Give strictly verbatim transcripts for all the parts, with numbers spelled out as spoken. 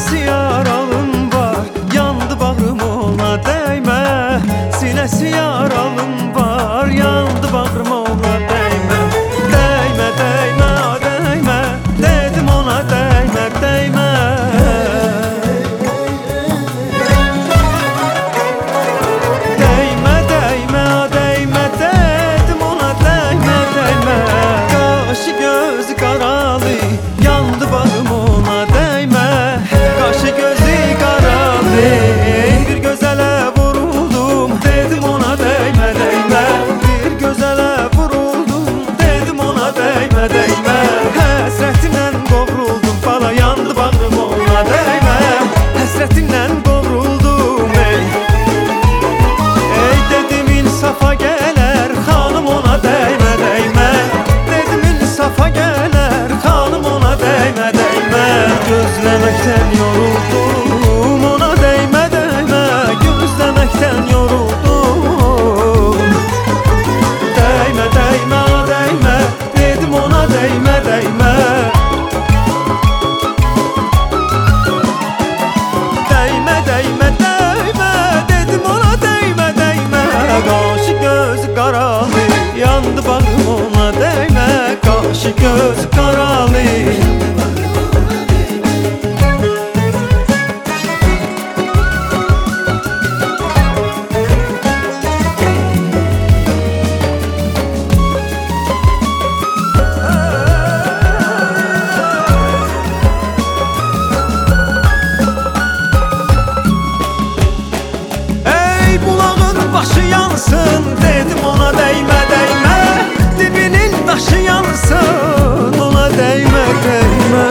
sinəsi yaralım var, yandı bağrım ona dəymə. Sinəsi yaralım var, yandı bağrım ona dəymə. Dəymə, dəymə, dəymə, dedim ona dəymə, dəymə. Dəymə, dəymə, dəymə, dedim ona dəymə, dəymə. Qaşı gözü qaralı, yandı bağrım ona dəymə. Qaşı gözü qaralı, bir gözələ vuruldum, dedim ona dəymə, dəymə. Bir gözələ vuruldum, dedim ona dəymə, dəymə. Həsrətimlə qovruldum, bala yandı bağrım ona dəymə. Həsrətimlə qovruldum, ey. Ey dedim insafa gələr, xanım ona dəymə, dəymə. Dedim insafa gələr, xanım ona dəymə, dəymə. Gözləməkdən yoruldum, ona dəymə, dəymə. Gözləməkdən yoruldum. Dəymə, dəymə, dəymə, dedim ona dəymə, dəymə. Dəymə, dəymə, dəymə, dedim ona dəymə, dəymə. Qaşı gözü qaralı, yandı bağrım ona dəymə. Qaşı gözü qaralı. Ey bulağın başı yansın, dedim ona dəymə, dəymə. Dibinin daşı yansın, ona dəymə, dəymə.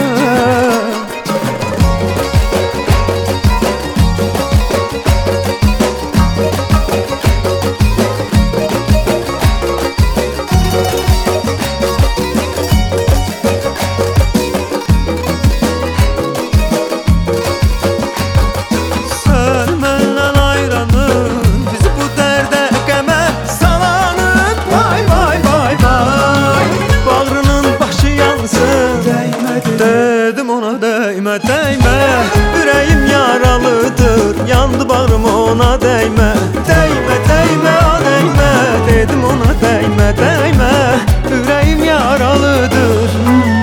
Sən məndən ayrılın, bizi bu dərdə qəmə salanın. Vay, vay, vay, vay. Bağrının başı yansın, dəymə, dedim ona dəymə, dəymə. Ürəyim yaralıdır, yandı bağrım ona dəymə. Dəymə, dəymə, dəymə, dedim ona dəymə, dəymə. Ürəyim yaralıdır.